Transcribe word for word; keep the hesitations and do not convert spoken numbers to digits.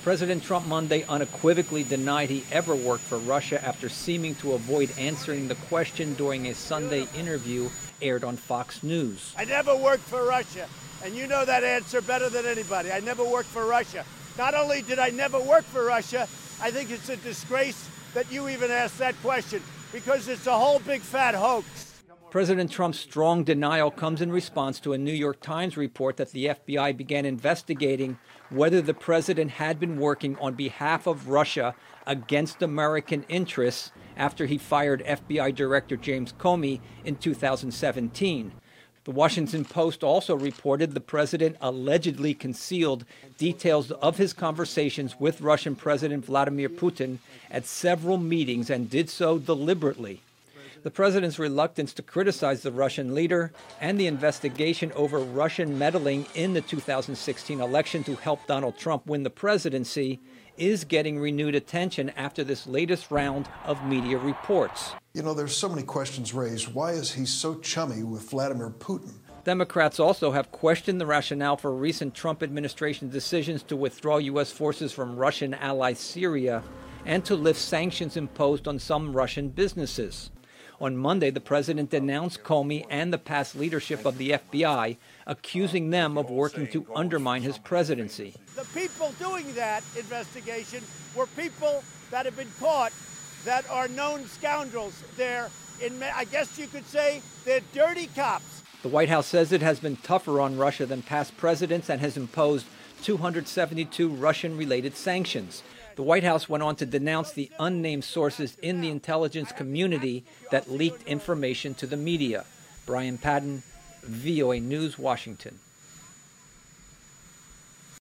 President Trump Monday unequivocally denied he ever worked for Russia after seeming to avoid answering the question during a Sunday interview aired on Fox News. I never worked for Russia, and you know that answer better than anybody. I never worked for Russia. Not only did I never work for Russia, I think it's a disgrace that you even asked that question, because it's a whole big fat hoax. President Trump's strong denial comes in response to a New York Times report that the F B I began investigating whether the president had been working on behalf of Russia against American interests after he fired F B I Director James Comey in two thousand seventeen. The Washington Post also reported the president allegedly concealed details of his conversations with Russian President Vladimir Putin at several meetings and did so deliberately. The president's reluctance to criticize the Russian leader and the investigation over Russian meddling in the two thousand sixteen election to help Donald Trump win the presidency is getting renewed attention after this latest round of media reports. You know, there's so many questions raised. Why is he so chummy with Vladimir Putin? Democrats also have questioned the rationale for recent Trump administration decisions to withdraw U S forces from Russian ally Syria and to lift sanctions imposed on some Russian businesses. On Monday, the president denounced Comey and the past leadership of the F B I, accusing them of working to undermine his presidency. The people doing that investigation were people that have been caught that are known scoundrels. They're, in, I guess you could say, they're dirty cops. The White House says it has been tougher on Russia than past presidents and has imposed two hundred seventy-two Russian-related sanctions. The White House went on to denounce the unnamed sources in the intelligence community that leaked information to the media. Brian Padden, V O A News, Washington.